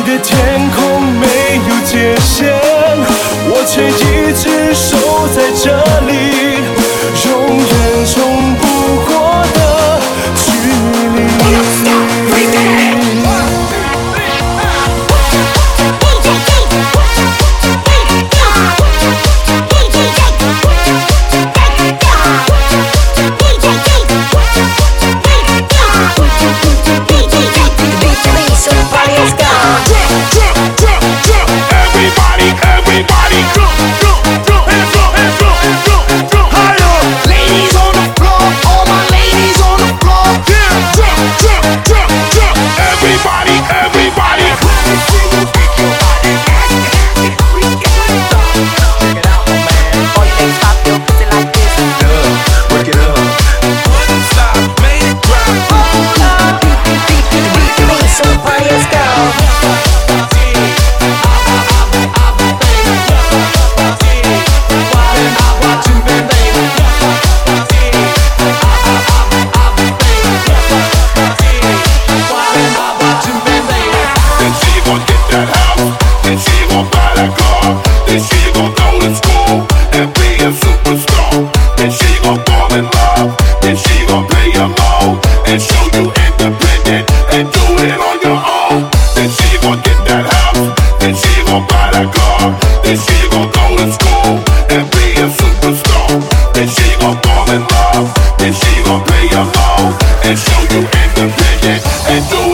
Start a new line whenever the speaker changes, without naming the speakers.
的天空没有界限，我却一直守在这里，永远冲不过的距离。
And show you independent and do